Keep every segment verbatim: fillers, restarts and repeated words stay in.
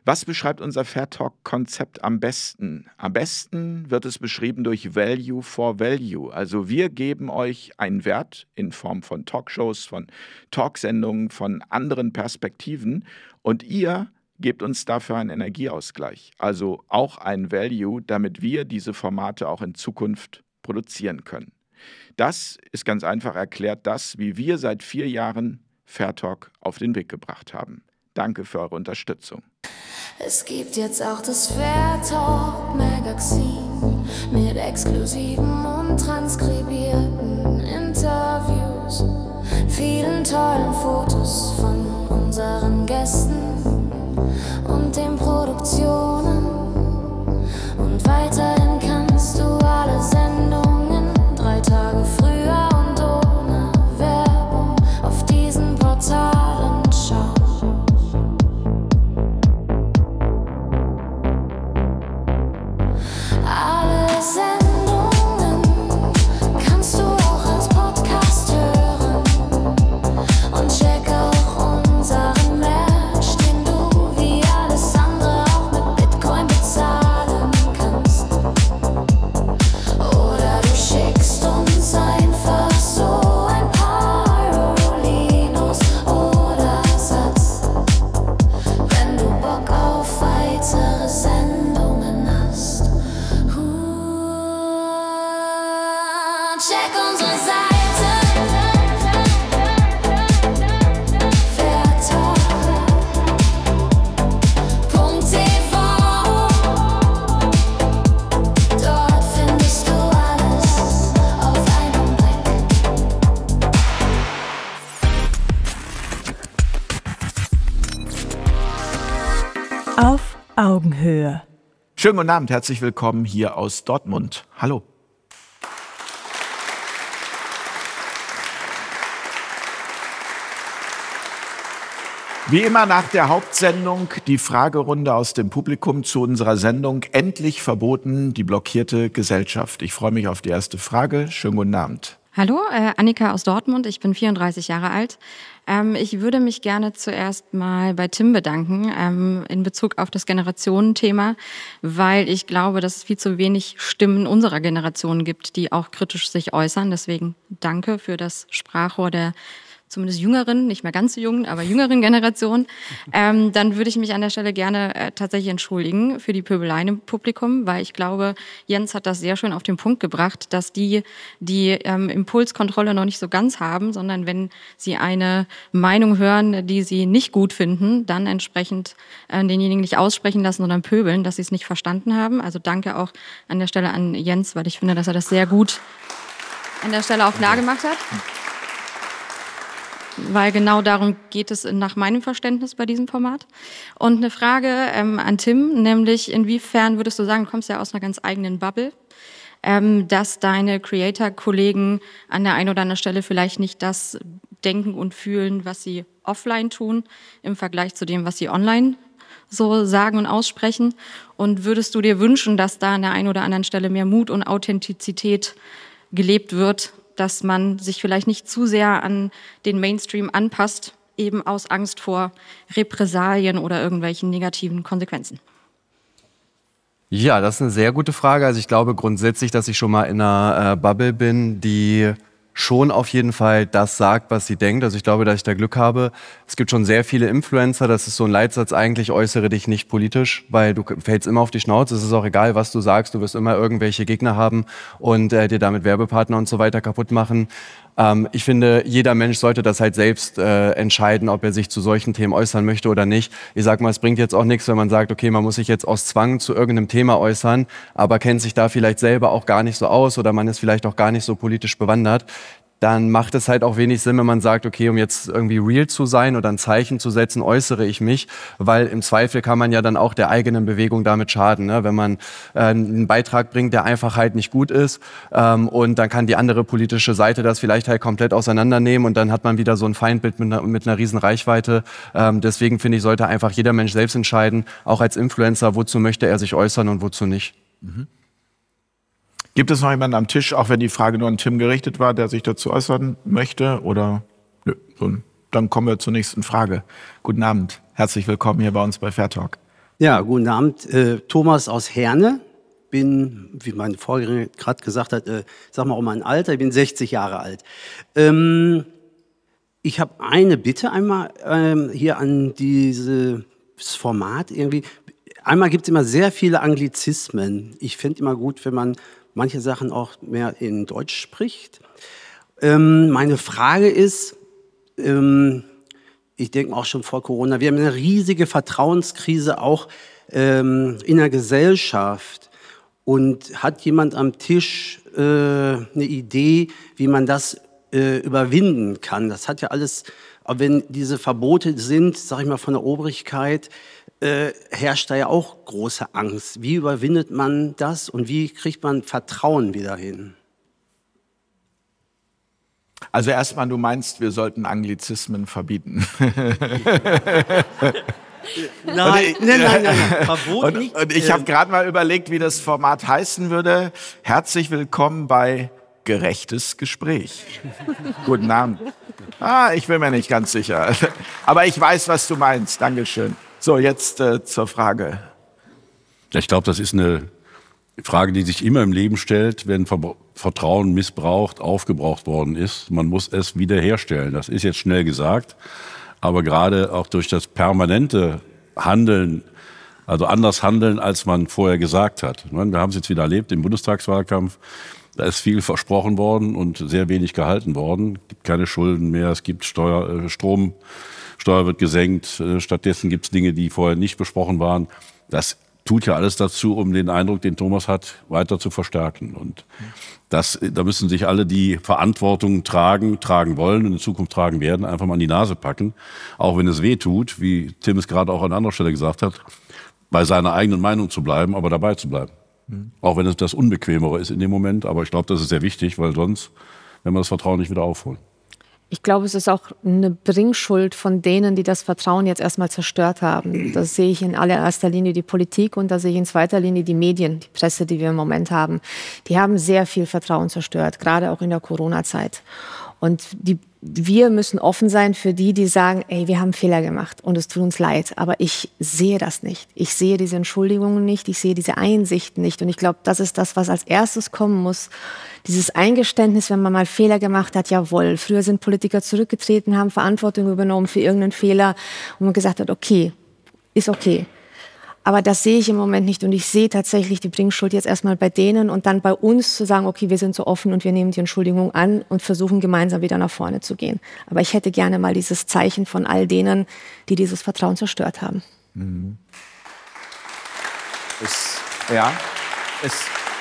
Was beschreibt unser Fair Talk-Konzept am besten? Am besten wird es beschrieben durch Value for Value. Also wir geben euch einen Wert in Form von Talkshows, von Talksendungen, von anderen Perspektiven und ihr gebt uns dafür einen Energieausgleich. Also auch ein Value, damit wir diese Formate auch in Zukunft produzieren können. Das ist ganz einfach erklärt das, wie wir seit vier Jahren Fair Talk auf den Weg gebracht haben. Danke für eure Unterstützung. Es gibt jetzt auch das Fair Talk Magazin mit exklusiven und transkribierten Interviews, vielen tollen Fotos von unseren Gästen und den Produktionen. Und weiterhin kannst du alle Sendungen drei Tage früher und ohne Werbung auf diesen Portalen schauen. Alle Sendungen kannst du auch als Podcast hören und check auch unseren Merch, den du wie alles andere auch mit Bitcoin bezahlen kannst. Oder du schickst uns einfach so ein paar Eurolinos oder Satz, wenn du Bock auf weitere Sendungen hast. Check unsere Seite fairtalk punkt t v. Dort findest du alles auf einen Blick. Auf Augenhöhe. Schönen guten Abend, herzlich willkommen hier aus Dortmund. Hallo. Wie immer nach der Hauptsendung die Fragerunde aus dem Publikum zu unserer Sendung Endlich verboten, die blockierte Gesellschaft. Ich freue mich auf die erste Frage. Schönen guten Abend. Hallo, äh, Annika aus Dortmund. Ich bin vierunddreißig Jahre alt. Ähm, ich würde mich gerne zuerst mal bei Tim bedanken ähm, in Bezug auf das Generationenthema, weil ich glaube, dass es viel zu wenig Stimmen unserer Generation gibt, die auch kritisch sich äußern. Deswegen danke für das Sprachrohr der zumindest jüngeren, nicht mehr ganz so jungen, aber jüngeren Generation, ähm, dann würde ich mich an der Stelle gerne äh, tatsächlich entschuldigen für die Pöbeleien im Publikum, weil ich glaube, Jens hat das sehr schön auf den Punkt gebracht, dass die, die ähm, Impulskontrolle noch nicht so ganz haben, sondern wenn sie eine Meinung hören, die sie nicht gut finden, dann entsprechend äh, denjenigen nicht aussprechen lassen, sondern pöbeln, dass sie es nicht verstanden haben. Also danke auch an der Stelle an Jens, weil ich finde, dass er das sehr gut an der Stelle auch klar gemacht hat. Weil genau darum geht es nach meinem Verständnis bei diesem Format. Und eine Frage ähm, an Tim, nämlich inwiefern würdest du sagen, du kommst ja aus einer ganz eigenen Bubble, ähm, dass deine Creator-Kollegen an der einen oder anderen Stelle vielleicht nicht das denken und fühlen, was sie offline tun, im Vergleich zu dem, was sie online so sagen und aussprechen. Und würdest du dir wünschen, dass da an der einen oder anderen Stelle mehr Mut und Authentizität gelebt wird, dass man sich vielleicht nicht zu sehr an den Mainstream anpasst, eben aus Angst vor Repressalien oder irgendwelchen negativen Konsequenzen? Ja, das ist eine sehr gute Frage. Also ich glaube grundsätzlich, dass ich schon mal in einer äh, Bubble bin, die schon auf jeden Fall das sagt, was sie denkt. Also ich glaube, dass ich da Glück habe. Es gibt schon sehr viele Influencer, das ist so ein Leitsatz eigentlich, äußere dich nicht politisch, weil du fällst immer auf die Schnauze. Es ist auch egal, was du sagst, du wirst immer irgendwelche Gegner haben und äh, dir damit Werbepartner und so weiter kaputt machen. Ähm, ich finde, jeder Mensch sollte das halt selbst äh, entscheiden, ob er sich zu solchen Themen äußern möchte oder nicht. Ich sag mal, es bringt jetzt auch nichts, wenn man sagt, okay, man muss sich jetzt aus Zwang zu irgendeinem Thema äußern, aber kennt sich da vielleicht selber auch gar nicht so aus oder man ist vielleicht auch gar nicht so politisch bewandert. Dann macht es halt auch wenig Sinn, wenn man sagt, okay, um jetzt irgendwie real zu sein oder ein Zeichen zu setzen, äußere ich mich, weil im Zweifel kann man ja dann auch der eigenen Bewegung damit schaden, ne? Wenn man äh, einen Beitrag bringt, der einfach halt nicht gut ist ähm, und dann kann die andere politische Seite das vielleicht halt komplett auseinandernehmen und dann hat man wieder so ein Feindbild mit einer, mit einer riesen Reichweite. Ähm, deswegen finde ich, sollte einfach jeder Mensch selbst entscheiden, auch als Influencer, wozu möchte er sich äußern und wozu nicht. Mhm. Gibt es noch jemanden am Tisch, auch wenn die Frage nur an Tim gerichtet war, der sich dazu äußern möchte? Oder nö, so, dann kommen wir zur nächsten Frage. Guten Abend, herzlich willkommen hier bei uns bei Fair Talk. Ja, guten Abend. Äh, Thomas aus Herne. Bin, wie mein Vorgänger gerade gesagt hat, äh, sag mal auch mein Alter, ich bin sechzig Jahre alt. Ähm, ich habe eine Bitte einmal ähm, hier an dieses Format irgendwie. Einmal gibt es immer sehr viele Anglizismen. Ich finde immer gut, wenn man manche Sachen auch mehr in Deutsch spricht. Ähm, meine Frage ist, ähm, ich denke auch schon vor Corona, wir haben eine riesige Vertrauenskrise auch ähm, in der Gesellschaft. Und hat jemand am Tisch äh, eine Idee, wie man das äh, überwinden kann? Das hat ja alles, aber wenn diese Verbote sind, sag ich mal, von der Obrigkeit, äh, herrscht da ja auch große Angst. Wie überwindet man das und wie kriegt man Vertrauen wieder hin? Also erstmal, du meinst, wir sollten Anglizismen verbieten. Nein, ich, nein, nein, nein, nein. Verbot und, nicht. Und ich habe gerade mal überlegt, wie das Format heißen würde. Herzlich willkommen bei Gerechtes Gespräch. Guten Abend. Ah, ich bin mir nicht ganz sicher. Aber ich weiß, was du meinst. Dankeschön. So, jetzt äh, zur Frage. Ich glaube, das ist eine Frage, die sich immer im Leben stellt, wenn Vertrauen missbraucht, aufgebraucht worden ist. Man muss es wiederherstellen. Das ist jetzt schnell gesagt. Aber gerade auch durch das permanente Handeln, also anders handeln, als man vorher gesagt hat. Wir haben es jetzt wieder erlebt im Bundestagswahlkampf. Da ist viel versprochen worden und sehr wenig gehalten worden. Es gibt keine Schulden mehr, es gibt Steuer, Strom, Steuer wird gesenkt. Stattdessen gibt es Dinge, die vorher nicht besprochen waren. Das tut ja alles dazu, um den Eindruck, den Thomas hat, weiter zu verstärken. Und das, da müssen sich alle, die Verantwortung tragen, tragen wollen und in Zukunft tragen werden, einfach mal an die Nase packen. Auch wenn es weh tut, wie Tim es gerade auch an anderer Stelle gesagt hat, bei seiner eigenen Meinung zu bleiben, aber dabei zu bleiben. Mhm. Auch wenn es das Unbequemere ist in dem Moment. Aber ich glaube, das ist sehr wichtig, weil sonst, wenn wir das Vertrauen nicht wieder aufholen. Ich glaube, es ist auch eine Bringschuld von denen, die das Vertrauen jetzt erstmal zerstört haben. Das sehe ich in allererster Linie die Politik und da sehe ich in zweiter Linie die Medien, die Presse, die wir im Moment haben. Die haben sehr viel Vertrauen zerstört, gerade auch in der Corona-Zeit. Und die, wir müssen offen sein für die, die sagen, ey, wir haben Fehler gemacht und es tut uns leid. Aber ich sehe das nicht. Ich sehe diese Entschuldigungen nicht, ich sehe diese Einsichten nicht. Und ich glaube, das ist das, was als erstes kommen muss. Dieses Eingeständnis, wenn man mal Fehler gemacht hat, jawohl. Früher sind Politiker zurückgetreten, haben Verantwortung übernommen für irgendeinen Fehler und man gesagt hat, okay, ist okay. Aber das sehe ich im Moment nicht und ich sehe tatsächlich die Bringschuld jetzt erstmal bei denen und dann bei uns zu sagen, okay, wir sind so offen und wir nehmen die Entschuldigung an und versuchen gemeinsam wieder nach vorne zu gehen. Aber ich hätte gerne mal dieses Zeichen von all denen, die dieses Vertrauen zerstört haben. Mhm. Es, ja, es...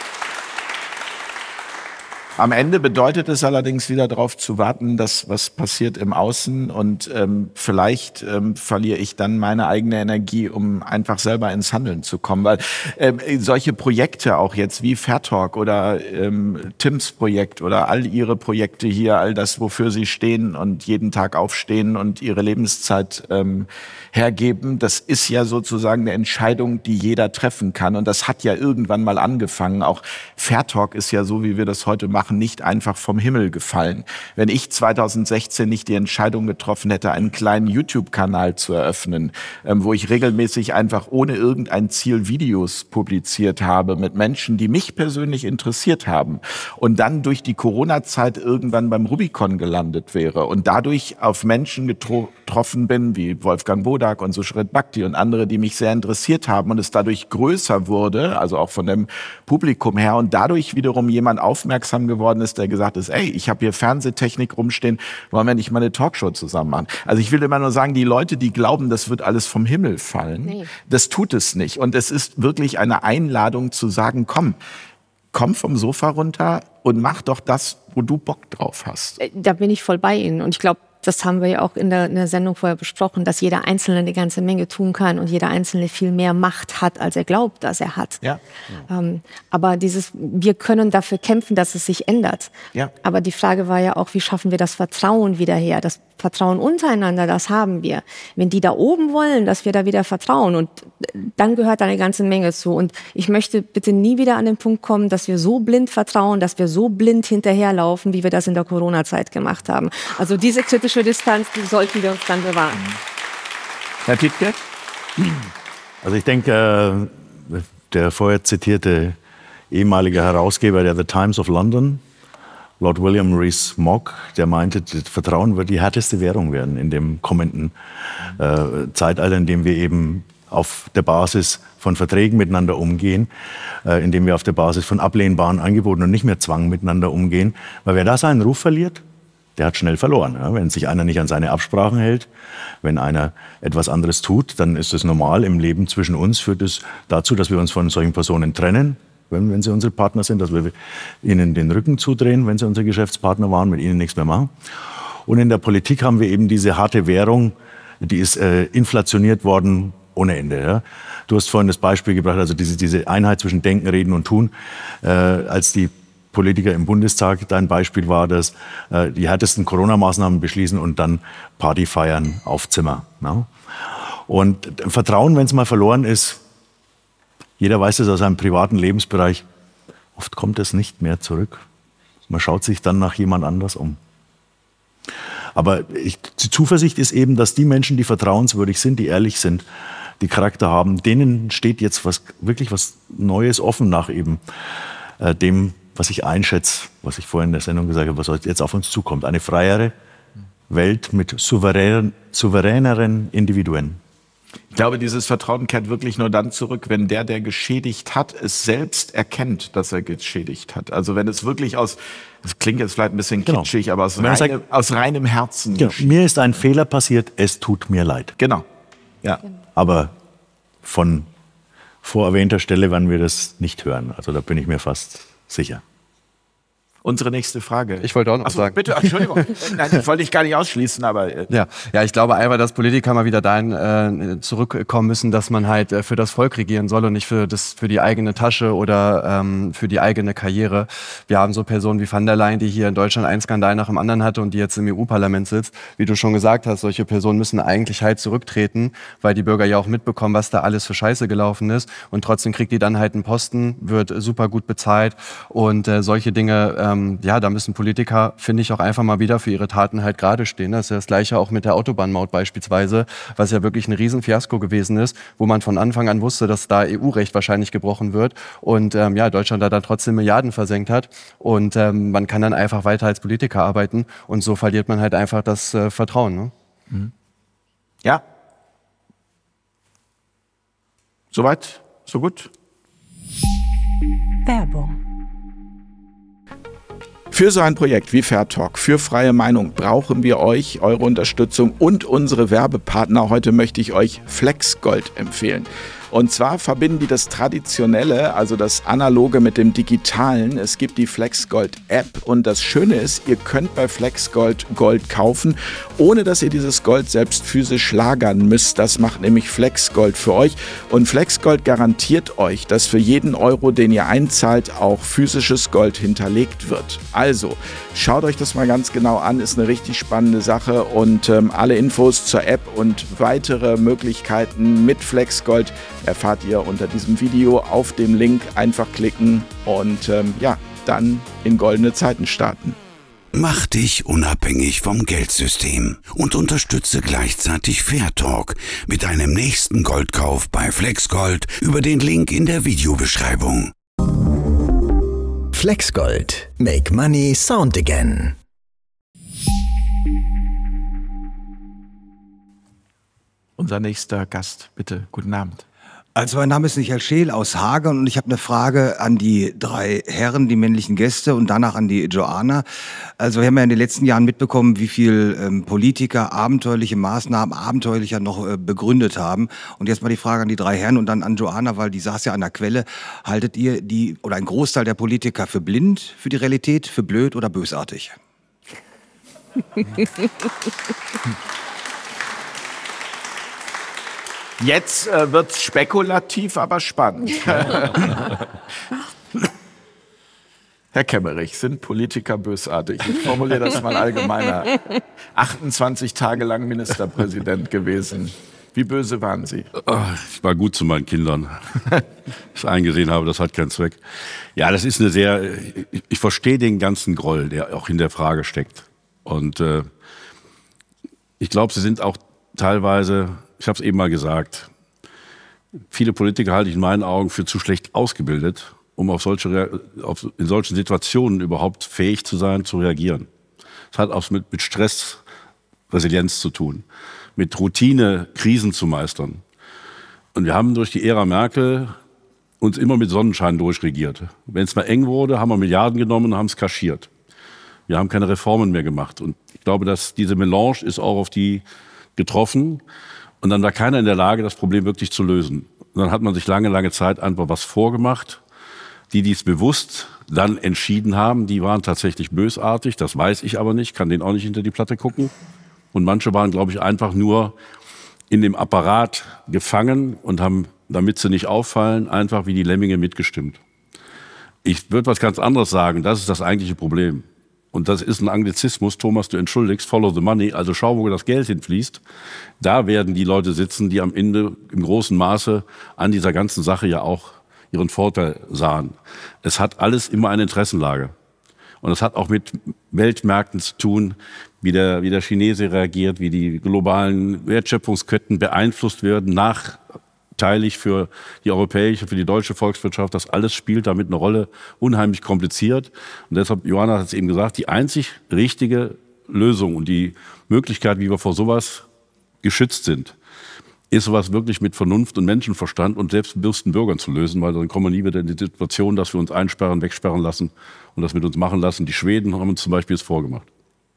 Am Ende bedeutet es allerdings wieder darauf zu warten, dass was passiert im Außen und ähm, vielleicht ähm, verliere ich dann meine eigene Energie, um einfach selber ins Handeln zu kommen, weil ähm, solche Projekte auch jetzt wie Fairtalk oder ähm, Tims Projekt oder all ihre Projekte hier, all das, wofür sie stehen und jeden Tag aufstehen und ihre Lebenszeit ähm, hergeben, das ist ja sozusagen eine Entscheidung, die jeder treffen kann und das hat ja irgendwann mal angefangen. Auch Fairtalk ist ja so, wie wir das heute machen, nicht einfach vom Himmel gefallen. Wenn ich zweitausendsechzehn nicht die Entscheidung getroffen hätte, einen kleinen YouTube-Kanal zu eröffnen, ähm, wo ich regelmäßig einfach ohne irgendein Ziel Videos publiziert habe mit Menschen, die mich persönlich interessiert haben und dann durch die Corona-Zeit irgendwann beim Rubicon gelandet wäre und dadurch auf Menschen getro- getroffen bin, wie Wolfgang Bodak und Sushrit Bhakti und andere, die mich sehr interessiert haben und es dadurch größer wurde, also auch von dem Publikum her und dadurch wiederum jemand aufmerksam geworden ist, der gesagt ist, ey, ich habe hier Fernsehtechnik rumstehen, wollen wir nicht mal eine Talkshow zusammen machen? Also ich will immer nur sagen, die Leute, die glauben, das wird alles vom Himmel fallen, nee. Das tut es nicht. Und es ist wirklich eine Einladung zu sagen, komm, komm vom Sofa runter und mach doch das, wo du Bock drauf hast. Da bin ich voll bei Ihnen und ich glaube, das haben wir ja auch in der, in der Sendung vorher besprochen, dass jeder Einzelne eine ganze Menge tun kann und jeder Einzelne viel mehr Macht hat, als er glaubt, dass er hat. Ja. Ja. Ähm, aber dieses, wir können dafür kämpfen, dass es sich ändert. Ja. Aber die Frage war ja auch, wie schaffen wir das Vertrauen wieder her? Das Vertrauen untereinander, das haben wir. Wenn die da oben wollen, dass wir da wieder vertrauen und dann gehört da eine ganze Menge zu. Und ich möchte bitte nie wieder an den Punkt kommen, dass wir so blind vertrauen, dass wir so blind hinterherlaufen, wie wir das in der Corona-Zeit gemacht haben. Also diese kritische Distanz, die sollten wir uns dann bewahren. Herr Tiedtke? Also ich denke, äh, der vorher zitierte ehemalige Herausgeber der The Times of London, Lord William Rees-Mogg, der meinte, das Vertrauen wird die härteste Währung werden in dem kommenden äh, Zeitalter, in dem wir eben auf der Basis von Verträgen miteinander umgehen, äh, in dem wir auf der Basis von ablehnbaren Angeboten und nicht mehr Zwang miteinander umgehen. Weil wer da seinen Ruf verliert, der hat schnell verloren. Ja? Wenn sich einer nicht an seine Absprachen hält, wenn einer etwas anderes tut, dann ist es normal im Leben zwischen uns, führt es dazu, dass wir uns von solchen Personen trennen. Wenn, wenn sie unsere Partner sind, dass wir ihnen den Rücken zudrehen, wenn sie unsere Geschäftspartner waren, mit ihnen nichts mehr machen. Und in der Politik haben wir eben diese harte Währung, die ist äh, inflationiert worden ohne Ende. Ja. Du hast vorhin das Beispiel gebracht, also diese, diese Einheit zwischen Denken, Reden und Tun, äh, als die Politiker im Bundestag, dein Beispiel war, dass äh, die härtesten Corona-Maßnahmen beschließen und dann Party feiern auf Zimmer. Ja. Und Vertrauen, wenn es mal verloren ist, jeder weiß es aus seinem privaten Lebensbereich, oft kommt es nicht mehr zurück. Man schaut sich dann nach jemand anders um. Aber ich, die Zuversicht ist eben, dass die Menschen, die vertrauenswürdig sind, die ehrlich sind, die Charakter haben, denen steht jetzt was, wirklich was Neues offen nach eben äh, dem, was ich einschätze, was ich vorhin in der Sendung gesagt habe, was jetzt auf uns zukommt. Eine freiere Welt mit souverän, souveräneren Individuen. Ich glaube, dieses Vertrauen kehrt wirklich nur dann zurück, wenn der, der geschädigt hat, es selbst erkennt, dass er geschädigt hat. Also wenn es wirklich aus, das klingt jetzt vielleicht ein bisschen Genau. kitschig, aber aus, Wenn er reine, sagt- aus reinem Herzen. Genau. Mir ist ein Fehler passiert, es tut mir leid. Genau. Ja. Aber von vorerwähnter Stelle werden wir das nicht hören. Also da bin ich mir fast sicher. Unsere nächste Frage. Ich wollte auch noch Ach so, sagen. bitte, Entschuldigung. Nein, ich wollte dich gar nicht ausschließen, aber äh, Ja, ja, ich glaube einfach, dass Politiker mal wieder dahin äh, zurückkommen müssen, dass man halt äh, für das Volk regieren soll und nicht für das für die eigene Tasche oder ähm, für die eigene Karriere. Wir haben so Personen wie van der Leyen, die hier in Deutschland einen Skandal nach dem anderen hatte und die jetzt im E U-Parlament sitzt. Wie du schon gesagt hast, solche Personen müssen eigentlich halt zurücktreten, weil die Bürger ja auch mitbekommen, was da alles für Scheiße gelaufen ist. Und trotzdem kriegt die dann halt einen Posten, wird super gut bezahlt und äh, solche Dinge. Ähm, Ja, da müssen Politiker, finde ich, auch einfach mal wieder für ihre Taten halt gerade stehen. Das ist ja das Gleiche auch mit der Autobahnmaut beispielsweise, was ja wirklich ein Riesenfiasko gewesen ist, wo man von Anfang an wusste, dass da E U-Recht wahrscheinlich gebrochen wird und ähm, ja, Deutschland da dann trotzdem Milliarden versenkt hat und ähm, man kann dann einfach weiter als Politiker arbeiten und so verliert man halt einfach das äh, Vertrauen. Ne? Mhm. Ja. Soweit, so gut. Werbung. Für so ein Projekt wie Fair Talk, für freie Meinung, brauchen wir euch, eure Unterstützung und unsere Werbepartner. Heute möchte ich euch FlexGold empfehlen. Und zwar verbinden die das Traditionelle, also das Analoge mit dem Digitalen. Es gibt die FlexGold-App und das Schöne ist, ihr könnt bei FlexGold Gold kaufen, ohne dass ihr dieses Gold selbst physisch lagern müsst. Das macht nämlich FlexGold für euch. Und FlexGold garantiert euch, dass für jeden Euro, den ihr einzahlt, auch physisches Gold hinterlegt wird. Also, schaut euch das mal ganz genau an, ist eine richtig spannende Sache und ähm, alle Infos zur App und weitere Möglichkeiten mit FlexGold erfahrt ihr unter diesem Video. Auf dem Link einfach klicken und ähm, ja, dann in goldene Zeiten starten. Mach dich unabhängig vom Geldsystem und unterstütze gleichzeitig Fair Talk mit deinem nächsten Goldkauf bei FlexGold über den Link in der Videobeschreibung. FlexGold. Make money sound again. Unser nächster Gast, bitte, guten Abend. Also mein Name ist Michael Scheel aus Hagen und ich habe eine Frage an die drei Herren, die männlichen Gäste und danach an die Joanna. Also wir haben ja in den letzten Jahren mitbekommen, wie viel ähm, Politiker abenteuerliche Maßnahmen abenteuerlicher noch äh, begründet haben. Und jetzt mal die Frage an die drei Herren und dann an Joanna, weil die saß ja an der Quelle. Haltet ihr die oder ein Großteil der Politiker für blind, für die Realität, für blöd oder bösartig? Jetzt äh, wird es spekulativ, aber spannend. Herr Kemmerich, sind Politiker bösartig? Ich formuliere das mal allgemeiner. achtundzwanzig Tage lang Ministerpräsident gewesen. Wie böse waren Sie? Ich war gut zu meinen Kindern. Ich eingesehen habe, das hat keinen Zweck. Ja, das ist eine sehr, ich, ich verstehe den ganzen Groll, der auch in der Frage steckt. Und äh, ich glaube, Sie sind auch teilweise, ich habe es eben mal gesagt, viele Politiker halte ich in meinen Augen für zu schlecht ausgebildet, um auf solche, auf, in solchen Situationen überhaupt fähig zu sein, zu reagieren. Das hat auch mit, mit Stress, Resilienz zu tun, mit Routine, Krisen zu meistern. Und wir haben durch die Ära Merkel uns immer mit Sonnenschein durchregiert. Wenn es mal eng wurde, haben wir Milliarden genommen und haben es kaschiert. Wir haben keine Reformen mehr gemacht. Und ich glaube, dass diese Melange ist auch auf die getroffen. Und dann war keiner in der Lage, das Problem wirklich zu lösen. Und dann hat man sich lange, lange Zeit einfach was vorgemacht. Die, die es bewusst dann entschieden haben, die waren tatsächlich bösartig. Das weiß ich aber nicht, kann denen auch nicht hinter die Platte gucken. Und manche waren, glaube ich, einfach nur in dem Apparat gefangen und haben, damit sie nicht auffallen, einfach wie die Lemminge mitgestimmt. Ich würde was ganz anderes sagen. Das ist das eigentliche Problem. Und das ist ein Anglizismus, Thomas, du entschuldigst, follow the money, also schau, wo das Geld hinfließt. Da werden die Leute sitzen, die am Ende im großen Maße an dieser ganzen Sache ja auch ihren Vorteil sahen. Es hat alles immer eine Interessenlage. Und es hat auch mit Weltmärkten zu tun, wie der, wie der Chinese reagiert, wie die globalen Wertschöpfungsketten beeinflusst werden, nachteilig für die europäische, für die deutsche Volkswirtschaft. Das alles spielt damit eine Rolle, unheimlich kompliziert. Und deshalb, Johanna hat es eben gesagt, die einzig richtige Lösung und die Möglichkeit, wie wir vor sowas geschützt sind, ist sowas wirklich mit Vernunft und Menschenverstand und selbstbewussten Bürgern zu lösen, weil dann kommen wir nie wieder in die Situation, dass wir uns einsperren, wegsperren lassen und das mit uns machen lassen. Die Schweden haben uns zum Beispiel das vorgemacht.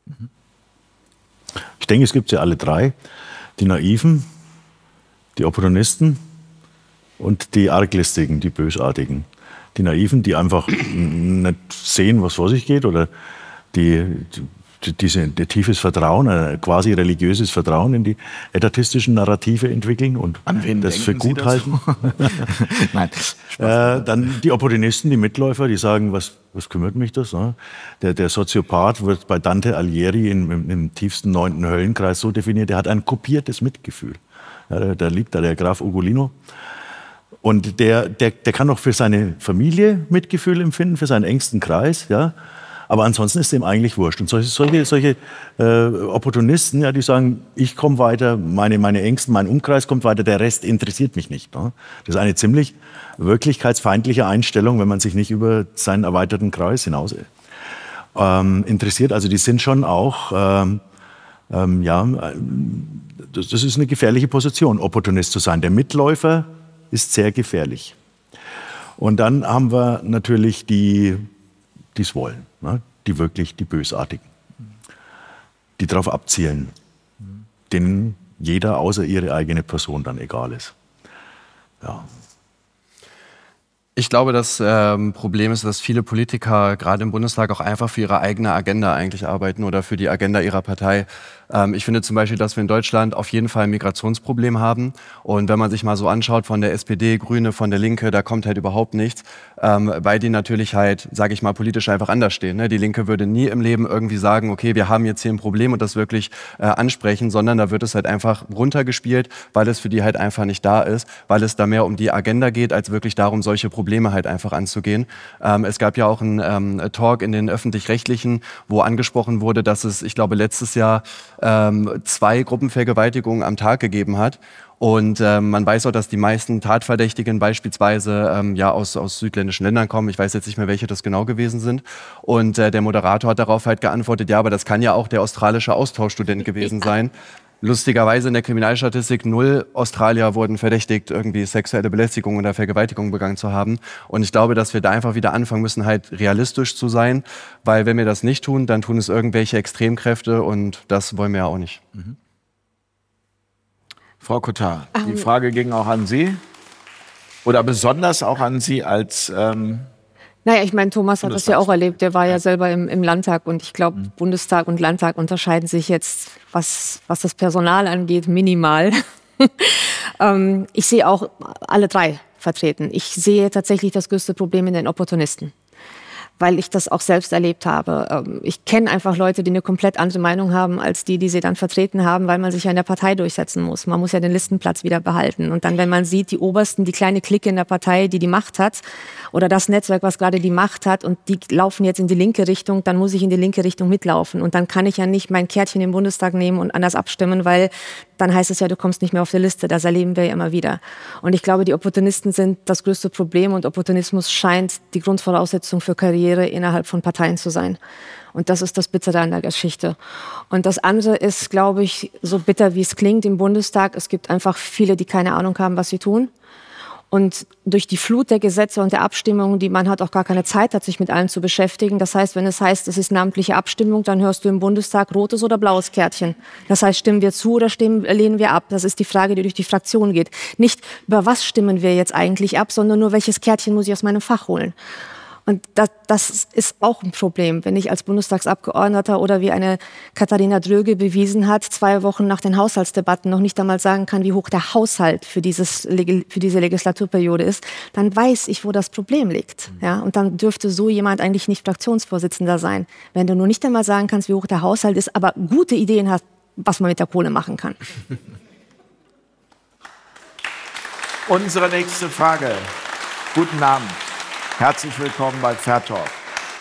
Ich denke, es gibt ja alle drei. Die Naiven, die Opportunisten und die Arglistigen, die Bösartigen. Die Naiven, die einfach nicht sehen, was vor sich geht, oder die, die, diese, die tiefes Vertrauen, ein quasi religiöses Vertrauen in die etatistischen Narrative entwickeln und An wen das für denken gut Sie halten. Nein. Äh, dann die Opportunisten, die Mitläufer, die sagen, was, was kümmert mich das? Ne? Der, der Soziopath wird bei Dante Alighieri im, im, im tiefsten neunten Höllenkreis so definiert, der hat ein kopiertes Mitgefühl. Ja, da, da liegt da der Graf Ugolino. Und der, der, der kann auch für seine Familie Mitgefühl empfinden, für seinen engsten Kreis. Ja? Aber ansonsten ist dem eigentlich wurscht. Und solche, solche, solche äh, Opportunisten, ja, die sagen, ich komme weiter, meine, meine Ängsten, mein Umkreis kommt weiter, der Rest interessiert mich nicht. Ne? Das ist eine ziemlich wirklichkeitsfeindliche Einstellung, wenn man sich nicht über seinen erweiterten Kreis hinaus ähm, interessiert. Also die sind schon auch, ähm, ähm, ja, das, das ist eine gefährliche Position, Opportunist zu sein. Der Mitläufer ist sehr gefährlich. Und dann haben wir natürlich die, die es wollen, ne? Die wirklich die Bösartigen, die darauf abzielen, denen jeder außer ihre eigene Person dann egal ist. Ja. Ich glaube, das ähm, Problem ist, dass viele Politiker gerade im Bundestag auch einfach für ihre eigene Agenda eigentlich arbeiten oder für die Agenda ihrer Partei. Ähm, ich finde zum Beispiel, dass wir in Deutschland auf jeden Fall ein Migrationsproblem haben. Und wenn man sich mal so anschaut von der S P D, Grüne, von der Linke, da kommt halt überhaupt nichts, ähm, weil die natürlich halt, sage ich mal, politisch einfach anders stehen. Ne? Die Linke würde nie im Leben irgendwie sagen, okay, wir haben jetzt hier ein Problem und das wirklich äh, ansprechen, sondern da wird es halt einfach runtergespielt, weil es für die halt einfach nicht da ist, weil es da mehr um die Agenda geht, als wirklich darum, solche Probleme Probleme halt einfach anzugehen. Ähm, es gab ja auch einen ähm, Talk in den Öffentlich-Rechtlichen, wo angesprochen wurde, dass es, ich glaube, letztes Jahr ähm, zwei Gruppenvergewaltigungen am Tag gegeben hat. Und ähm, man weiß auch, dass die meisten Tatverdächtigen beispielsweise ähm, ja aus, aus südländischen Ländern kommen. Ich weiß jetzt nicht mehr, welche das genau gewesen sind. Und äh, der Moderator hat darauf halt geantwortet, ja, aber das kann ja auch der australische Austauschstudent gewesen sein. Lustigerweise in der Kriminalstatistik null Australier wurden verdächtigt, irgendwie sexuelle Belästigung oder Vergewaltigung begangen zu haben. Und ich glaube, dass wir da einfach wieder anfangen müssen, halt realistisch zu sein. Weil wenn wir das nicht tun, dann tun es irgendwelche Extremkräfte und das wollen wir ja auch nicht. Mhm. Frau Cotard, Um. die Frage ging auch an Sie oder besonders auch an Sie als... Ähm Naja, ich meine, Thomas hat das ja auch erlebt. Der war ja selber im, im Landtag und ich glaube, mhm. Bundestag und Landtag unterscheiden sich jetzt, was, was das Personal angeht, minimal. ähm, ich sehe auch alle drei vertreten. Ich sehe tatsächlich das größte Problem in den Opportunisten. weil ich das auch selbst erlebt habe. Ich kenne einfach Leute, die eine komplett andere Meinung haben, als die, die sie dann vertreten haben, weil man sich ja in der Partei durchsetzen muss. Man muss ja den Listenplatz wieder behalten. Und dann, wenn man sieht, die Obersten, die kleine Clique in der Partei, die die Macht hat, oder das Netzwerk, was gerade die Macht hat, und die laufen jetzt in die linke Richtung, dann muss ich in die linke Richtung mitlaufen. Und dann kann ich ja nicht mein Kärtchen im Bundestag nehmen und anders abstimmen, weil dann heißt es ja, du kommst nicht mehr auf die Liste. Das erleben wir ja immer wieder. Und ich glaube, die Opportunisten sind das größte Problem, und Opportunismus scheint die Grundvoraussetzung für Karriere innerhalb von Parteien zu sein. Und das ist das Bittere an der Geschichte. Und das andere ist, glaube ich, so bitter wie es klingt im Bundestag. Es gibt einfach viele, die keine Ahnung haben, was sie tun. Und durch die Flut der Gesetze und der Abstimmungen, die man hat, auch gar keine Zeit hat, sich mit allen zu beschäftigen. Das heißt, wenn es heißt, es ist namentliche Abstimmung, dann hörst du im Bundestag rotes oder blaues Kärtchen. Das heißt, stimmen wir zu oder stimmen, lehnen wir ab? Das ist die Frage, die durch die Fraktion geht. Nicht, über was stimmen wir jetzt eigentlich ab, sondern nur, welches Kärtchen muss ich aus meinem Fach holen. Und das, das ist auch ein Problem, wenn ich als Bundestagsabgeordneter oder wie eine Katharina Dröge bewiesen hat, zwei Wochen nach den Haushaltsdebatten noch nicht einmal sagen kann, wie hoch der Haushalt für, dieses, für diese Legislaturperiode ist, dann weiß ich, wo das Problem liegt. Ja? Und dann dürfte so jemand eigentlich nicht Fraktionsvorsitzender sein. Wenn du nur nicht einmal sagen kannst, wie hoch der Haushalt ist, aber gute Ideen hast, was man mit der Kohle machen kann. Unsere nächste Frage. Guten Abend. Herzlich willkommen bei Fair Talk.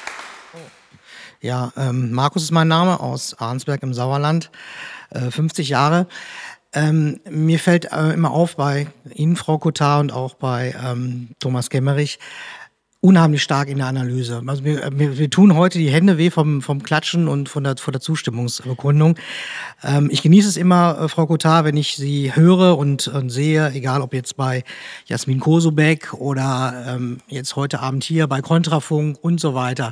Ja, ähm, Markus ist mein Name, aus Arnsberg im Sauerland, äh, fünfzig Jahre. Ähm, mir fällt äh, immer auf bei Ihnen, Frau Cotard, und auch bei ähm, Thomas Kemmerich, unheimlich stark in der Analyse. Also wir, wir, wir tun heute die Hände weh vom, vom Klatschen und von der, von der Zustimmungsbekundung. Ähm, ich genieße es immer, äh, Frau Cotard, wenn ich Sie höre und, und sehe, egal ob jetzt bei Jasmin Kosobek oder ähm, jetzt heute Abend hier bei Kontrafunk und so weiter.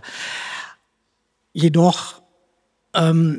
Jedoch, ähm,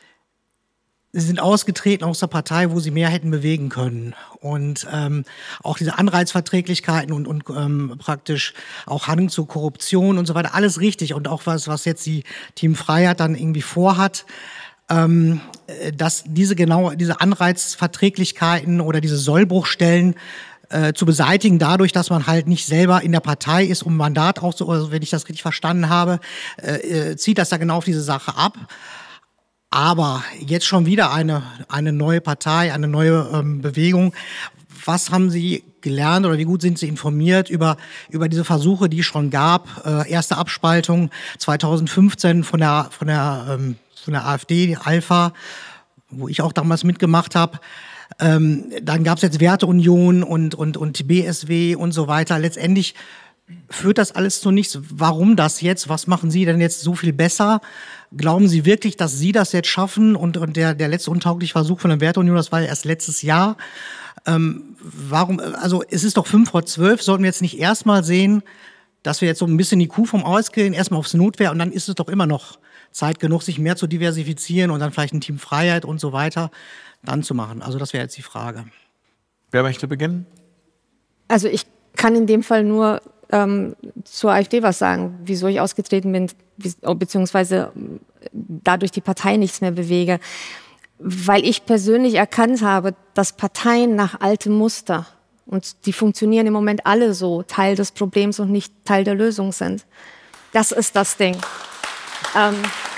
Sie sind ausgetreten aus der Partei, wo Sie mehr hätten bewegen können. Und ähm, auch diese Anreizverträglichkeiten und, und ähm, praktisch auch Hang zur Korruption und so weiter, alles richtig. Und auch was, was jetzt die Team Freiheit dann irgendwie vorhat, ähm, dass diese genau diese Anreizverträglichkeiten oder diese Sollbruchstellen äh, zu beseitigen, dadurch, dass man halt nicht selber in der Partei ist, um Mandat auch so, also wenn ich das richtig verstanden habe, äh, äh, zieht das da genau auf diese Sache ab. Aber jetzt schon wieder eine, eine neue Partei, eine neue ähm, Bewegung. Was haben Sie gelernt oder wie gut sind Sie informiert über, über diese Versuche, die es schon gab? Äh, erste Abspaltung zweitausendfünfzehn von der, von der, ähm, von der AfD, die Alpha, wo ich auch damals mitgemacht habe. Ähm, dann gab es jetzt Werteunion und, und, und B S W und so weiter. Letztendlich führt das alles zu nichts. Warum das jetzt? Was machen Sie denn jetzt so viel besser? Glauben Sie wirklich, dass Sie das jetzt schaffen? Und, und der, der letzte untaugliche Versuch von der Werteunion, das war ja erst letztes Jahr. Ähm, warum, also es ist doch fünf vor zwölf, sollten wir jetzt nicht erstmal sehen, dass wir jetzt so ein bisschen die Kuh vom Eis gehen, erstmal aufs Notwehr, und dann ist es doch immer noch Zeit genug, sich mehr zu diversifizieren und dann vielleicht ein Team Freiheit und so weiter dann zu machen. Also das wäre jetzt die Frage. Wer möchte beginnen? Also ich kann in dem Fall nur ähm, zur AfD was sagen, wieso ich ausgetreten bin, wie, beziehungsweise dadurch die Partei nichts mehr bewege. Weil ich persönlich erkannt habe, dass Parteien nach altem Muster, und die funktionieren im Moment alle so, Teil des Problems und nicht Teil der Lösung sind. Das ist das Ding. Ähm,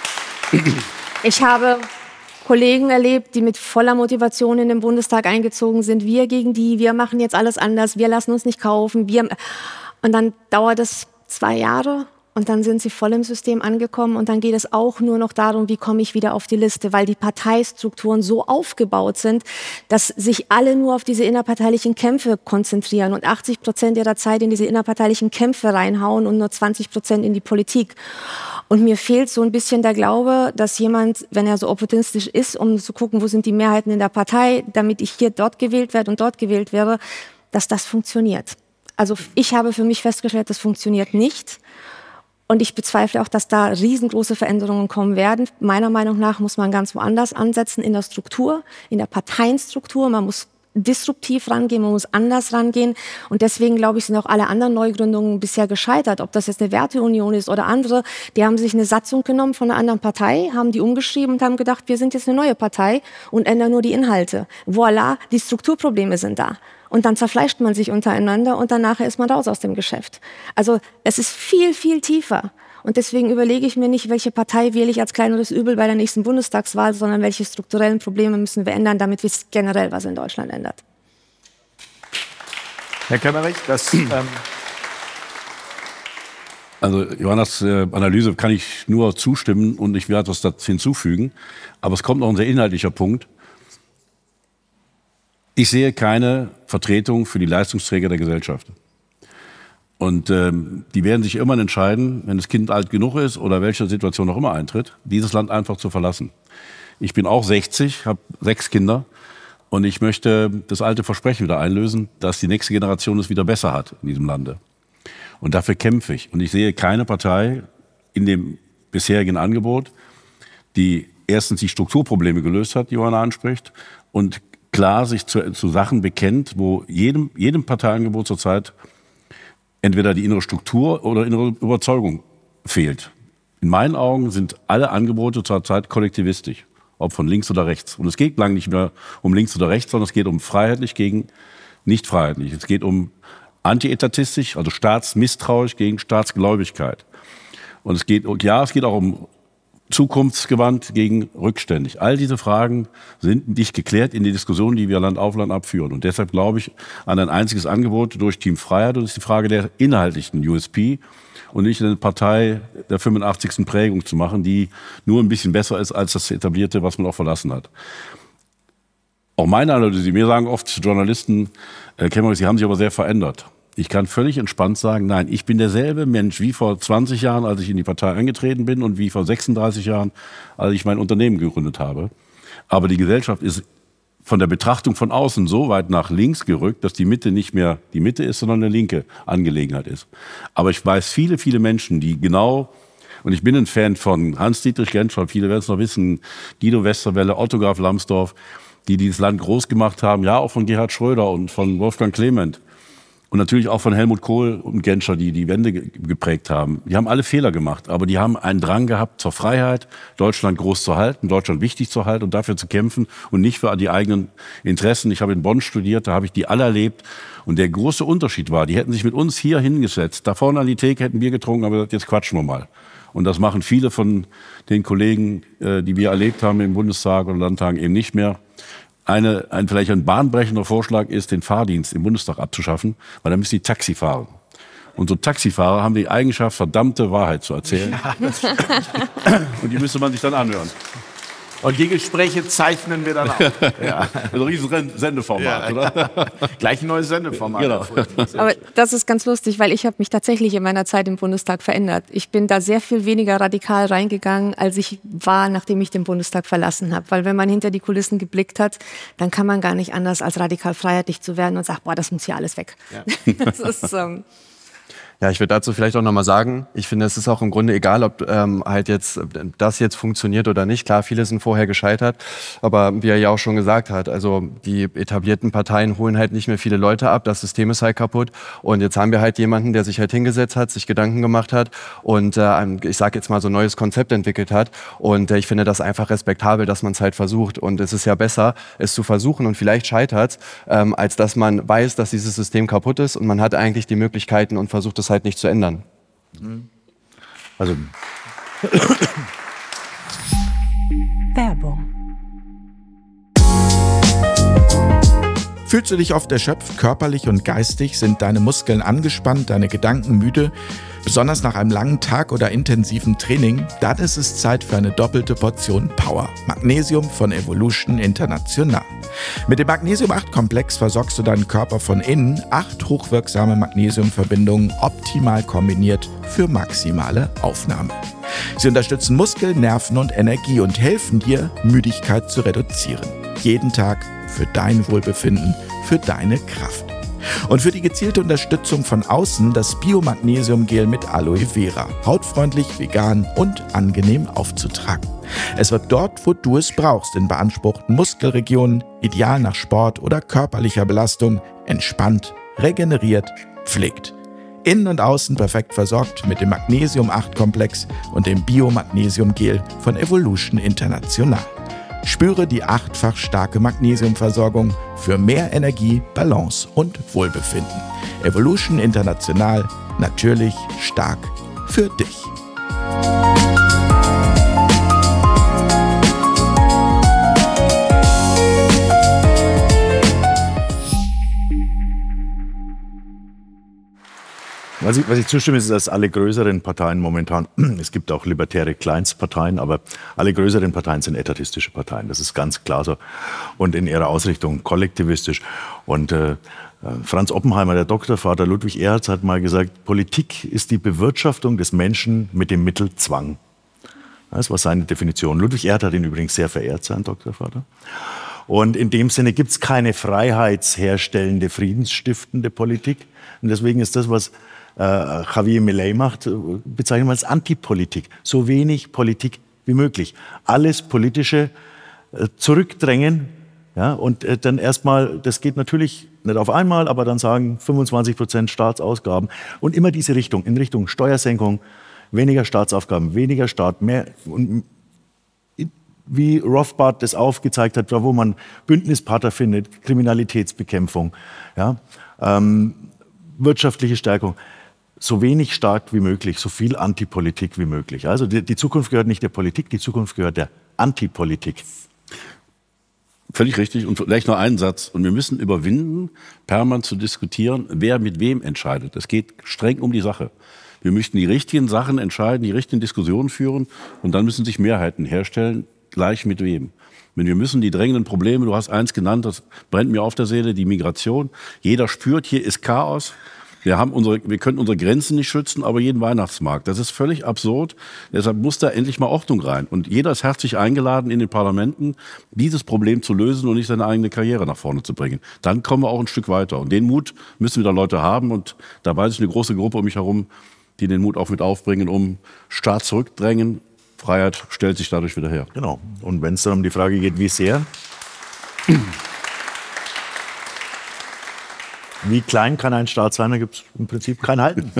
ich habe Kollegen erlebt, die mit voller Motivation in den Bundestag eingezogen sind. Wir gegen die, wir machen jetzt alles anders, wir lassen uns nicht kaufen. Wir und dann dauert es zwei Jahre und dann sind sie voll im System angekommen und dann geht es auch nur noch darum, wie komme ich wieder auf die Liste, weil die Parteistrukturen so aufgebaut sind, dass sich alle nur auf diese innerparteilichen Kämpfe konzentrieren und achtzig Prozent ihrer Zeit in diese innerparteilichen Kämpfe reinhauen und nur zwanzig Prozent in die Politik. Und mir fehlt so ein bisschen der Glaube, dass jemand, wenn er so opportunistisch ist, um zu gucken, wo sind die Mehrheiten in der Partei, damit ich hier dort gewählt werde und dort gewählt werde, dass das funktioniert. Also ich habe für mich festgestellt, das funktioniert nicht. Und ich bezweifle auch, dass da riesengroße Veränderungen kommen werden. Meiner Meinung nach muss man ganz woanders ansetzen, in der Struktur, in der Parteienstruktur. Man muss disruptiv rangehen, man muss anders rangehen. Und deswegen, glaube ich, sind auch alle anderen Neugründungen bisher gescheitert. Ob das jetzt eine Werteunion ist oder andere, die haben sich eine Satzung genommen von einer anderen Partei, haben die umgeschrieben und haben gedacht, wir sind jetzt eine neue Partei und ändern nur die Inhalte. Voilà, die Strukturprobleme sind da. Und dann zerfleischt man sich untereinander und danach ist man raus aus dem Geschäft. Also es ist viel, viel tiefer. Und deswegen überlege ich mir nicht, welche Partei wähle ich als kleineres Übel bei der nächsten Bundestagswahl, sondern welche strukturellen Probleme müssen wir ändern, damit sich generell was in Deutschland ändert. Herr Kemmerich, das... Ähm Also Johannas äh, Analyse kann ich nur zustimmen und ich werde etwas dazu hinzufügen. Aber es kommt noch ein sehr inhaltlicher Punkt. Ich sehe keine Vertretung für die Leistungsträger der Gesellschaft. Und ähm, die werden sich irgendwann entscheiden, wenn das Kind alt genug ist oder welche Situation auch immer eintritt, dieses Land einfach zu verlassen. Ich bin auch sechzig, habe sechs Kinder und ich möchte das alte Versprechen wieder einlösen, dass die nächste Generation es wieder besser hat in diesem Lande. Und dafür kämpfe ich. Und ich sehe keine Partei in dem bisherigen Angebot, die erstens die Strukturprobleme gelöst hat, die Johanna anspricht, und klar sich zu, zu Sachen bekennt, wo jedem, jedem Parteiangebot zurzeit entweder die innere Struktur oder innere Überzeugung fehlt. In meinen Augen sind alle Angebote zurzeit kollektivistisch, ob von links oder rechts. Und es geht lang nicht mehr um links oder rechts, sondern es geht um freiheitlich gegen nicht freiheitlich. Es geht um antietatistisch, also staatsmisstrauisch gegen Staatsgläubigkeit. Und es geht, ja, es geht auch um zukunftsgewandt gegen rückständig. All diese Fragen sind nicht geklärt in die Diskussion, die wir Land auf Land abführen. Und deshalb glaube ich an ein einziges Angebot durch Team Freiheit. Und das ist die Frage der inhaltlichen U S P und nicht eine Partei der fünfundachtzigsten Prägung zu machen, die nur ein bisschen besser ist als das Etablierte, was man auch verlassen hat. Auch meine Analyse, mir sagen oft Journalisten, äh, Kemmerich, Sie haben sich aber sehr verändert. Ich kann völlig entspannt sagen, nein, ich bin derselbe Mensch wie vor zwanzig Jahren, als ich in die Partei eingetreten bin und wie vor sechsunddreißig Jahren, als ich mein Unternehmen gegründet habe. Aber die Gesellschaft ist von der Betrachtung von außen so weit nach links gerückt, dass die Mitte nicht mehr die Mitte ist, sondern eine linke Angelegenheit ist. Aber ich weiß viele, viele Menschen, die genau, und ich bin ein Fan von Hans-Dietrich Genscher, viele werden es noch wissen, Guido Westerwelle, Otto Graf Lambsdorff, die dieses Land groß gemacht haben, ja auch von Gerhard Schröder und von Wolfgang Clement. Und natürlich auch von Helmut Kohl und Genscher, die die Wende geprägt haben. Die haben alle Fehler gemacht, aber die haben einen Drang gehabt zur Freiheit, Deutschland groß zu halten, Deutschland wichtig zu halten und dafür zu kämpfen und nicht für die eigenen Interessen. Ich habe in Bonn studiert, da habe ich die alle erlebt. Und der große Unterschied war, die hätten sich mit uns hier hingesetzt, da vorne an die Theke hätten Bier getrunken, aber jetzt quatschen wir mal. Und das machen viele von den Kollegen, die wir erlebt haben im Bundestag oder Landtagen, eben nicht mehr. Eine, ein vielleicht ein bahnbrechender Vorschlag ist, den Fahrdienst im Bundestag abzuschaffen, weil dann müssen die Taxi fahren. Und so Taxifahrer haben die Eigenschaft, verdammte Wahrheit zu erzählen. Ja, und die müsste man sich dann anhören. Und die Gespräche zeichnen wir dann auch. Ja. Ein riesen Sendeformat, ja, oder? Gleich ein neues Sendeformat. Genau. Aber das ist ganz lustig, weil ich habe mich tatsächlich in meiner Zeit im Bundestag verändert. Ich bin da sehr viel weniger radikal reingegangen, als ich war, nachdem ich den Bundestag verlassen habe. Weil wenn man hinter die Kulissen geblickt hat, dann kann man gar nicht anders, als radikal freiheitlich zu werden und sagt, boah, das muss hier alles weg. Ja. Das ist... Ähm, Ja, ich würde dazu vielleicht auch nochmal sagen, ich finde, es ist auch im Grunde egal, ob ähm, halt jetzt das jetzt funktioniert oder nicht. Klar, viele sind vorher gescheitert, aber wie er ja auch schon gesagt hat, also die etablierten Parteien holen halt nicht mehr viele Leute ab, das System ist halt kaputt und jetzt haben wir halt jemanden, der sich halt hingesetzt hat, sich Gedanken gemacht hat und äh, ich sage jetzt mal so ein neues Konzept entwickelt hat und äh, ich finde das einfach respektabel, dass man es halt versucht und es ist ja besser, es zu versuchen und vielleicht scheitert ähm, als dass man weiß, dass dieses System kaputt ist und man hat eigentlich die Möglichkeiten und versucht es halt nicht zu ändern. Also Werbung. Fühlst du dich oft erschöpft, körperlich und geistig? Sind deine Muskeln angespannt, deine Gedanken müde? Besonders nach einem langen Tag oder intensiven Training? Dann ist es Zeit für eine doppelte Portion Power. Magnesium von Evolution International. Mit dem Magnesium acht Komplex versorgst du deinen Körper von innen. Acht hochwirksame Magnesiumverbindungen optimal kombiniert für maximale Aufnahme. Sie unterstützen Muskel, Nerven und Energie und helfen dir, Müdigkeit zu reduzieren. Jeden Tag für dein Wohlbefinden, für deine Kraft. Und für die gezielte Unterstützung von außen das Bio-Magnesium-Gel mit Aloe Vera. Hautfreundlich, vegan und angenehm aufzutragen. Es wirkt dort, wo du es brauchst, in beanspruchten Muskelregionen, ideal nach Sport oder körperlicher Belastung, entspannt, regeneriert, pflegt. Innen und außen perfekt versorgt mit dem Magnesium acht Komplex und dem Bio-Magnesium-Gel von Evolution International. Spüre die achtfach starke Magnesiumversorgung für mehr Energie, Balance und Wohlbefinden. Evolution International, natürlich stark für dich. Was ich, was ich zustimme, ist, dass alle größeren Parteien momentan, es gibt auch libertäre Kleinstparteien, aber alle größeren Parteien sind etatistische Parteien. Das ist ganz klar so. Und in ihrer Ausrichtung kollektivistisch. Und äh, Franz Oppenheimer, der Doktorvater Ludwig Erhard, hat mal gesagt, Politik ist die Bewirtschaftung des Menschen mit dem Mittel Zwang. Das war seine Definition. Ludwig Erhard hat ihn übrigens sehr verehrt, sein Doktorvater. Und in dem Sinne gibt es keine freiheitsherstellende, friedensstiftende Politik. Und deswegen ist das, was äh, Javier Milei macht, bezeichnen wir als Antipolitik. So wenig Politik wie möglich. Alles Politische äh, zurückdrängen. Ja, und äh, dann erstmal, das geht natürlich nicht auf einmal, aber dann sagen fünfundzwanzig Prozent Staatsausgaben. Und immer diese Richtung, in Richtung Steuersenkung, weniger Staatsaufgaben, weniger Staat, mehr. Und wie Rothbard das aufgezeigt hat, wo man Bündnispartner findet, Kriminalitätsbekämpfung, ja, ähm, wirtschaftliche Stärkung, so wenig stark wie möglich, so viel Antipolitik wie möglich. Also die, die Zukunft gehört nicht der Politik, die Zukunft gehört der Antipolitik. Völlig richtig. Und vielleicht noch einen Satz. Und wir müssen überwinden, permanent zu diskutieren, wer mit wem entscheidet. Es geht streng um die Sache. Wir möchten die richtigen Sachen entscheiden, die richtigen Diskussionen führen und dann müssen sich Mehrheiten herstellen, gleich mit wem. Wenn wir müssen die drängenden Probleme, du hast eins genannt, das brennt mir auf der Seele, die Migration. Jeder spürt, hier ist Chaos. Wir, haben unsere, wir können unsere Grenzen nicht schützen, aber jeden Weihnachtsmarkt. Das ist völlig absurd. Deshalb muss da endlich mal Ordnung rein. Und jeder ist herzlich eingeladen, in den Parlamenten dieses Problem zu lösen und nicht seine eigene Karriere nach vorne zu bringen. Dann kommen wir auch ein Stück weiter. Und den Mut müssen wieder Leute haben. Und da weiß ich eine große Gruppe um mich herum, die den Mut auch mit aufbringen, um Staat zurückdrängen. Freiheit stellt sich dadurch wieder her. Genau. Und wenn es dann um die Frage geht, wie sehr, wie klein kann ein Staat sein, da gibt es im Prinzip kein Halten.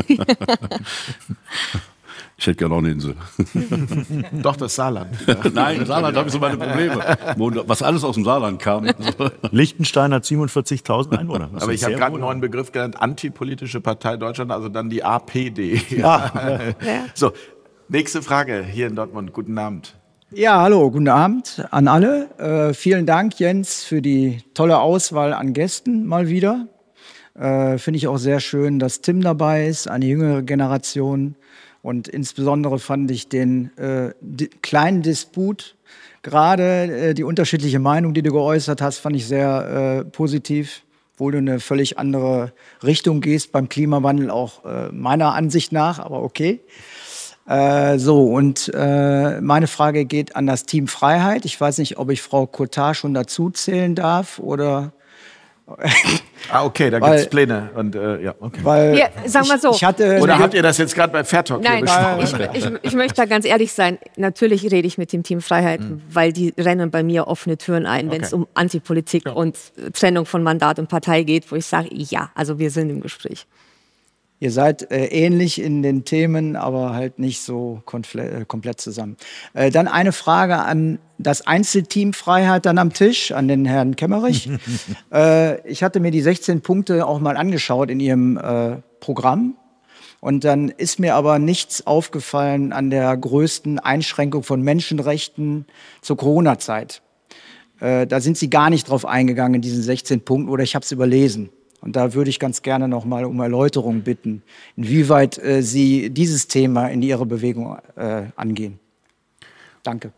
Ich hätte gerne auch eine Insel. Doch, das Saarland. Nein, im Saarland habe ich so meine Probleme. Was alles aus dem Saarland kam. Liechtenstein hat siebenundvierzigtausend Einwohner. Aber ich habe gerade einen neuen Begriff genannt, Antipolitische Partei Deutschland, also dann die A P D. Ah. So, nächste Frage hier in Dortmund. Guten Abend. Ja, hallo, guten Abend an alle. Äh, vielen Dank, Jens, für die tolle Auswahl an Gästen mal wieder. Äh, Finde ich auch sehr schön, dass Tim dabei ist, eine jüngere Generation. Und insbesondere fand ich den äh, di- kleinen Disput, gerade äh, die unterschiedliche Meinung, die du geäußert hast, fand ich sehr äh, positiv, obwohl du eine völlig andere Richtung gehst beim Klimawandel, auch äh, meiner Ansicht nach, aber okay. Äh, so, und äh, meine Frage geht an das Team Freiheit. Ich weiß nicht, ob ich Frau Cotard schon dazu zählen darf oder... Ah, okay, da gibt es Pläne. Und, äh, ja, okay. Weil Ja, sagen wir so. Ich hatte, Oder habt ihr das jetzt gerade bei Fairtalk hier Nein, besprochen? ich, ich, ich möchte da ganz ehrlich sein. Natürlich rede ich mit dem Team Freiheit, Mhm. weil die rennen bei mir offene Türen ein, wenn es Okay. um Antipolitik und Trennung von Mandat und Partei geht, wo ich sage, ja, also wir sind im Gespräch. Ihr seid äh, ähnlich in den Themen, aber halt nicht so konfle- äh, komplett zusammen. Äh, dann eine Frage an das Einzelteam Freiheit dann am Tisch, an den Herrn Kemmerich. äh, ich hatte mir die sechzehn Punkte auch mal angeschaut in Ihrem äh, Programm. Und dann ist mir aber nichts aufgefallen an der größten Einschränkung von Menschenrechten zur Corona-Zeit. Äh, da sind Sie gar nicht drauf eingegangen in diesen sechzehn Punkten oder ich habe es überlesen. Und da würde ich ganz gerne noch mal um Erläuterung bitten, inwieweit äh, Sie dieses Thema in Ihrer Bewegung äh, angehen. Danke.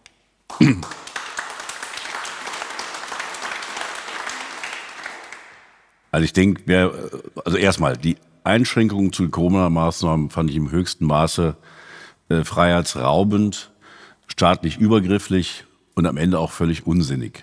Also ich denke, wer, also erstmal, die Einschränkungen zu Corona-Maßnahmen fand ich im höchsten Maße äh, freiheitsraubend, staatlich übergrifflich und am Ende auch völlig unsinnig.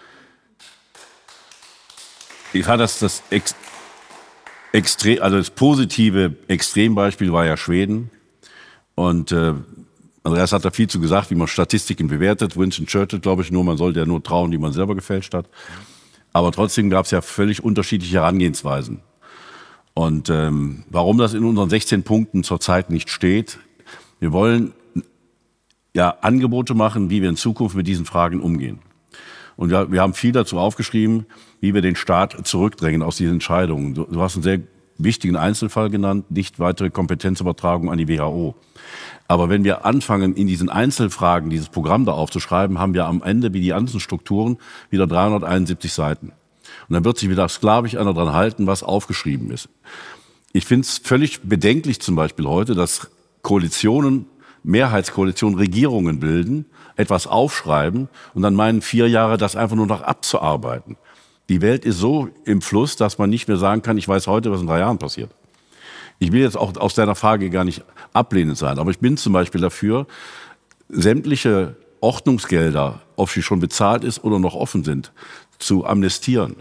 Ich fand das, das Ex Extre also das positive Extrembeispiel war ja Schweden. Und äh, Andreas hat da viel zu gesagt, wie man Statistiken bewertet. Winston Churchill, glaube ich, nur, man sollte ja nur trauen, die man selber gefälscht hat. Aber trotzdem gab es ja völlig unterschiedliche Herangehensweisen. Und ähm, warum das in unseren sechzehn Punkten zurzeit nicht steht, wir wollen ja Angebote machen, wie wir in Zukunft mit diesen Fragen umgehen. Und wir, wir haben viel dazu aufgeschrieben, wie wir den Staat zurückdrängen aus diesen Entscheidungen. Du, du hast einen sehr wichtigen Einzelfall genannt, nicht weitere Kompetenzübertragung an die W H O. Aber wenn wir anfangen, in diesen Einzelfragen dieses Programm da aufzuschreiben, haben wir am Ende, wie die ganzen Strukturen, wieder dreihunderteinundsiebzig Seiten. Und dann wird sich wieder sklavisch einer dran halten, was aufgeschrieben ist. Ich finde es völlig bedenklich zum Beispiel heute, dass Koalitionen, Mehrheitskoalitionen, Regierungen bilden, etwas aufschreiben und dann meinen, vier Jahre das einfach nur noch abzuarbeiten. Die Welt ist so im Fluss, dass man nicht mehr sagen kann, ich weiß heute, was in drei Jahren passiert. Ich will jetzt auch aus deiner Frage gar nicht ablehnend sein, aber ich bin zum Beispiel dafür, sämtliche Ordnungsgelder, ob sie schon bezahlt ist oder noch offen sind, zu amnestieren.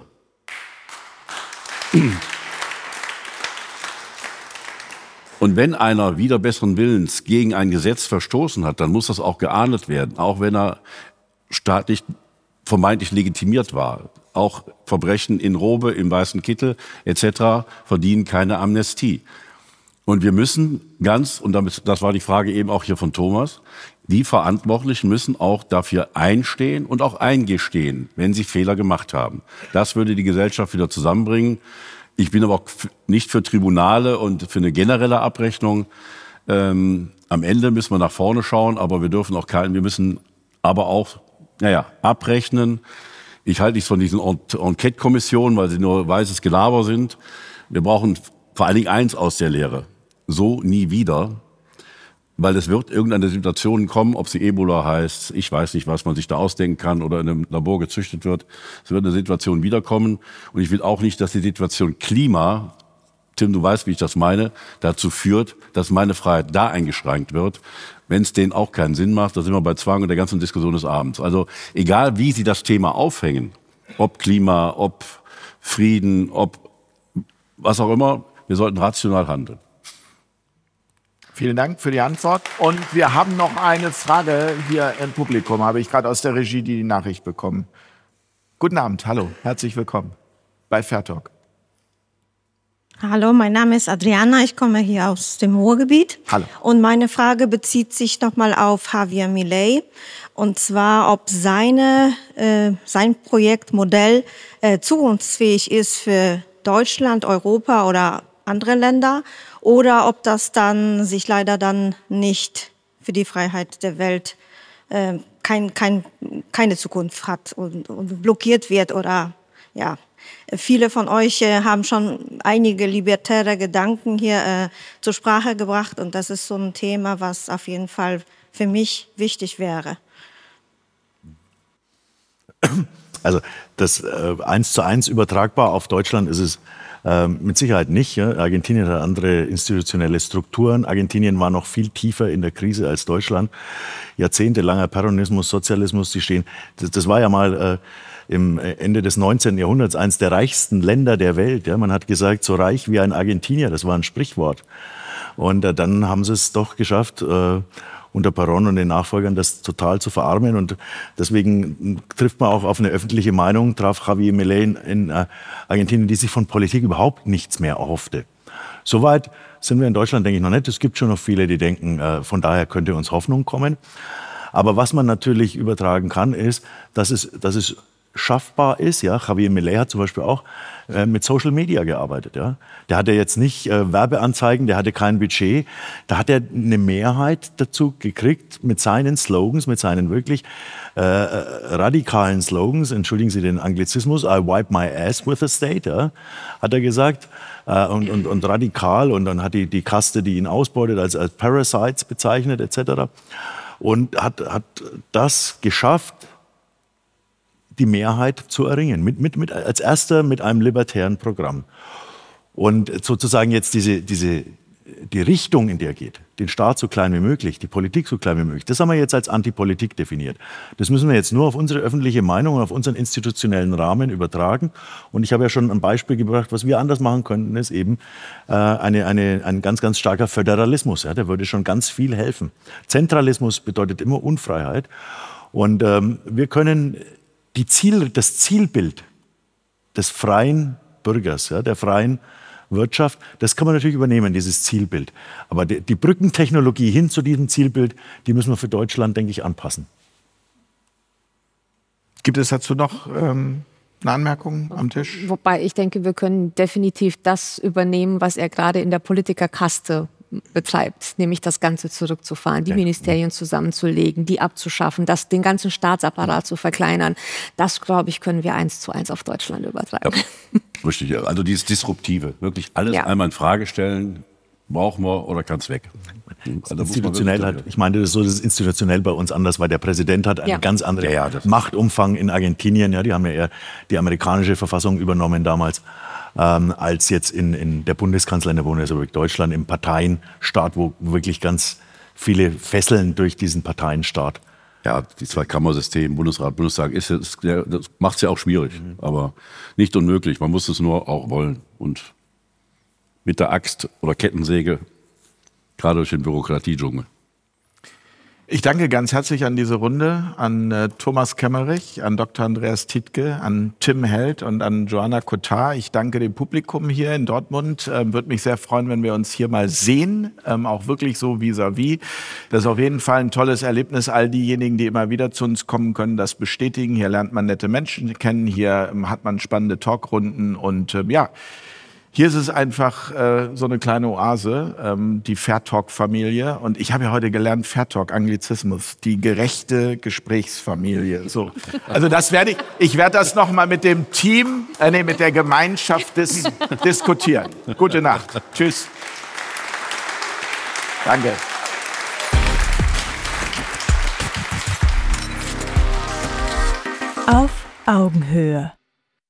Und wenn einer wider besseren Willens gegen ein Gesetz verstoßen hat, dann muss das auch geahndet werden, auch wenn er staatlich vermeintlich legitimiert war. Auch Verbrechen in Robe, im weißen Kittel et cetera verdienen keine Amnestie. Und wir müssen ganz, und damit, das war die Frage eben auch hier von Thomas, die Verantwortlichen müssen auch dafür einstehen und auch eingestehen, wenn sie Fehler gemacht haben. Das würde die Gesellschaft wieder zusammenbringen. Ich bin aber auch nicht für Tribunale und für eine generelle Abrechnung. Ähm, am Ende müssen wir nach vorne schauen, aber wir dürfen auch keinen, wir müssen aber auch, naja, abrechnen. Ich halte nichts von diesen Enquete-Kommissionen, weil sie nur weißes Gelaber sind. Wir brauchen vor allen Dingen eins aus der Lehre. So nie wieder. Weil es wird irgendeine Situation kommen, ob sie Ebola heißt, ich weiß nicht, was man sich da ausdenken kann oder in einem Labor gezüchtet wird. Es wird eine Situation wiederkommen. Und ich will auch nicht, dass die Situation Klima, Tim, du weißt, wie ich das meine, dazu führt, dass meine Freiheit da eingeschränkt wird, wenn es denen auch keinen Sinn macht. Da sind wir bei Zwang und der ganzen Diskussion des Abends. Also egal, wie sie das Thema aufhängen, ob Klima, ob Frieden, ob was auch immer, wir sollten rational handeln. Vielen Dank für die Antwort. Und wir haben noch eine Frage hier im Publikum. Habe ich gerade aus der Regie die Nachricht bekommen. Guten Abend, hallo, herzlich willkommen bei Fair Talk. Hallo, mein Name ist Adriana, ich komme hier aus dem Ruhrgebiet. Hallo. Und meine Frage bezieht sich nochmal auf Javier Milei. Und zwar, ob seine, äh, sein Projektmodell äh, zukunftsfähig ist für Deutschland, Europa oder andere Länder. Oder ob das dann sich leider dann nicht für die Freiheit der Welt äh, kein, kein, keine Zukunft hat und, und blockiert wird. Oder ja, viele von euch äh, haben schon einige libertäre Gedanken hier äh, zur Sprache gebracht. Und das ist so ein Thema, was auf jeden Fall für mich wichtig wäre. Also das äh, eins zu eins übertragbar auf Deutschland ist es Ähm, mit Sicherheit nicht. Ja. Argentinien hat andere institutionelle Strukturen. Argentinien war noch viel tiefer in der Krise als Deutschland. Jahrzehntelanger Peronismus, Sozialismus, die stehen. Das, das war ja mal äh, im Ende des neunzehnten Jahrhunderts eines der reichsten Länder der Welt. Ja. Man hat gesagt, so reich wie ein Argentinier. Das war ein Sprichwort. Und äh, dann haben sie es doch geschafft, äh, unter Perón und den Nachfolgern das total zu verarmen. Und deswegen trifft man auch auf eine öffentliche Meinung, traf Javier Milei in, in äh, Argentinien, die sich von Politik überhaupt nichts mehr erhoffte. Soweit sind wir in Deutschland, denke ich, noch nicht. Es gibt schon noch viele, die denken, äh, von daher könnte uns Hoffnung kommen. Aber was man natürlich übertragen kann, ist, dass es, dass es schaffbar ist. Ja? Javier Milei hat zum Beispiel auch äh, mit Social Media gearbeitet. Ja? Der hatte jetzt nicht äh, Werbeanzeigen, der hatte kein Budget. Da hat er eine Mehrheit dazu gekriegt mit seinen Slogans, mit seinen wirklich äh, radikalen Slogans. Entschuldigen Sie den Anglizismus, I wipe my ass with the state, ja? Hat er gesagt. Äh, und, und, und radikal. Und dann hat die, die Kaste, die ihn ausbeutet, als, als Parasites bezeichnet et cetera. Und hat, hat das geschafft, die Mehrheit zu erringen, mit, mit, mit, als erster mit einem libertären Programm. Und sozusagen jetzt diese, diese, die Richtung, in der er geht, den Staat so klein wie möglich, die Politik so klein wie möglich, das haben wir jetzt als Antipolitik definiert. Das müssen wir jetzt nur auf unsere öffentliche Meinung und auf unseren institutionellen Rahmen übertragen. Und ich habe ja schon ein Beispiel gebracht, was wir anders machen könnten, ist eben äh, eine, eine, ein ganz, ganz starker Föderalismus. Ja, der würde schon ganz viel helfen. Zentralismus bedeutet immer Unfreiheit. Und ähm, wir können Die Ziel, das Zielbild des freien Bürgers, ja, der freien Wirtschaft, das kann man natürlich übernehmen, dieses Zielbild. Aber die, die Brückentechnologie hin zu diesem Zielbild, die müssen wir für Deutschland, denke ich, anpassen. Gibt es dazu noch ähm, eine Anmerkung am Tisch? Wobei ich denke, wir können definitiv das übernehmen, was er gerade in der Politikerkaste betreibt, nämlich das Ganze zurückzufahren, die ja. Ministerien zusammenzulegen, die abzuschaffen, das, den ganzen Staatsapparat zu verkleinern. Das, glaube ich, können wir eins zu eins auf Deutschland übertragen. Ja, richtig, also dieses Disruptive, wirklich alles ja. einmal in Frage stellen, brauchen wir oder kann es weg? Also institutionell halt, ich meine, das ist so, das ist institutionell bei uns anders, weil der Präsident hat einen Ja. ganz anderen Ja, ja, das- Machtumfang in Argentinien. Ja, die haben ja eher die amerikanische Verfassung übernommen damals, ähm, als jetzt in, in der Bundeskanzler in der Bundesrepublik Deutschland, im Parteienstaat, wo wirklich ganz viele Fesseln durch diesen Parteienstaat. Ja, die Zweikammersystem, Bundesrat, Bundestag, ist, ist, das macht es ja auch schwierig, mhm. aber nicht unmöglich. Man muss es nur auch wollen und mit der Axt oder Kettensäge, gerade durch den Bürokratiedschungel. Ich danke ganz herzlich an diese Runde, an äh, Thomas Kemmerich, an Doktor Andreas Tiedtke, an Tim Held und an Joanna Cotard. Ich danke dem Publikum hier in Dortmund. Ähm, Würde mich sehr freuen, wenn wir uns hier mal sehen, ähm, auch wirklich so vis-à-vis. Das ist auf jeden Fall ein tolles Erlebnis. All diejenigen, die immer wieder zu uns kommen, können das bestätigen. Hier lernt man nette Menschen kennen, hier ähm, hat man spannende Talkrunden und ähm, ja, hier ist es einfach äh, so eine kleine Oase, ähm, die Fairtalk-Familie. Und ich habe ja heute gelernt, Fairtalk, Anglizismus, die gerechte Gesprächsfamilie. So. Also das werde ich, ich werde das nochmal mit dem Team, äh, nee, mit der Gemeinschaft dis diskutieren. Gute Nacht. Tschüss. Danke. Auf Augenhöhe.